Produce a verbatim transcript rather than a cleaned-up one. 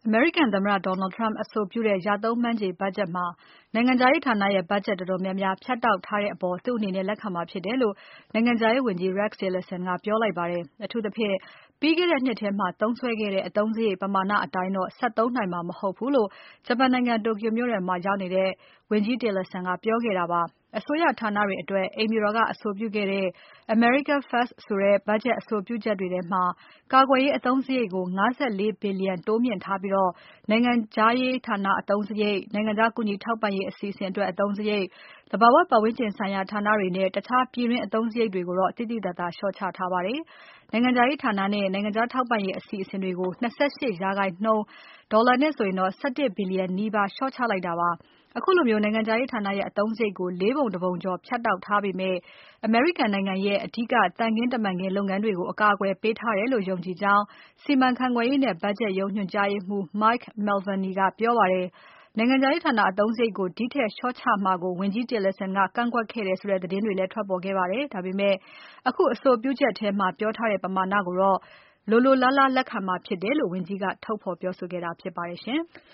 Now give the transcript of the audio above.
အမေရိကန်သမ္မတ Donald Trump အဆိုပြုတဲ့ ရသုံးမှန်းခြေဘတ်ဂျက်မှာ နိုင်ငံခြားရေးဌာနရဲ့ ဘတ်ဂျက်တော်တော်များများ ဖြတ်တောက်ထားတဲ့အပေါ် သူ့အနေနဲ့ လက်ခံမှာဖြစ်တယ်လို့ နိုင်ငံခြားရေးဝန်ကြီး Rex Tillerson ကပြောလိုက်ပါတယ်။ အထူးသဖြင့် ပြီးခဲ့တဲ့နှစ်ထဲမှာ သုံးစွဲခဲ့တဲ့ အသုံးစရိတ်ပမာဏအတိုင်းတော့ ဆက်သုံးနိုင်မှာ မဟုတ်ဘူးလို့ ဂျပန်နိုင်ငံ တိုကျိုမြို့တော်မှာရောက်နေတဲ့ ဝန်ကြီး Tillerson ကပြောခဲ့တာပါ။ အစိုးရဌာနတွေအတွက် အိမ်ဖြူတော်က အဆိုပြုခဲ့တဲ့ America First ဆိုတဲ့ ဘတ်ဂျက်အဆိုပြုချက်တွေထဲမှာ ကာကွယ်ရေးအသုံးစရိတ်ကို ၅၄ ဘီလျံတိုးမြှင့်ထားပြီး နိုင်ငံခြားရေးဌာနအသုံးစရိတ်၊ နိုင်ငံခြားကူညီထောက်ပံ့ရေးအစီအစဉ်အတွက် အသုံးစရိတ်၊ သဘာဝပတ်ဝန်းကျင်ဆိုင်ရာဌာနတွေနဲ့ တခြားပြည်တွင်းအသုံးစရိတ်တွေကိုတော့ သိသိသာသာ လျှော့ချထားပါတယ်။ နိုင်ငံခြားရေးဌာနနဲ့ နိုင်ငံခြားထောက်ပံ့ရေးအစီအစဉ်တွေကို ၂၈% ဒေါ်လာနဲ့ဆို ၁၁ ဘီလျံနီးပါး လျှော့ချလိုက်တာပါ။ ခုလိုနိုင်ငံခြားရေးဌာနရဲ့ အသုံးစရိတ်ကို လေးပုံတပုံကျော် ဖြတ်တောက်ထားပေမဲ့ အမေရိကန်နိုင်ငံရဲ့ အဓိကသံခင်းတမန်ခင်းလုပ်ငန်းတွေကို အကာအကွယ်ပေးထားတယ်လို့ ယုံကြည်ကြောင်း စီမံခန့်ခွဲရေးနဲ့ ဘတ်ဂျက်ရုံးညွှန်ကြားရေးမှူး Mike Mulvaney ကပြောပါတယ်။ နိုင်ငံခြားရေးဌာနအသုံးစရိတ်ကို ဒီထက်လျှော့ချမှာကို ဝန်ကြီး Tillerson ကကန့်ကွက်ခဲ့တယ်ဆိုတဲ့ သတင်းတွေလည်း ထွက်ပေါ်ခဲ့ပါတယ်။ ဒါပေမဲ့ အခုအဆိုပြုချက်ထဲမှာ ပြောထားတဲ့ ပမာဏကိုတော့ လိုလိုလားလား လက်ခံမှာဖြစ်တယ်လို့ ဝန်ကြီးက ထုတ်ဖော်ပြောဆိုခဲ့တာဖြစ်ပါတယ်ရှင်။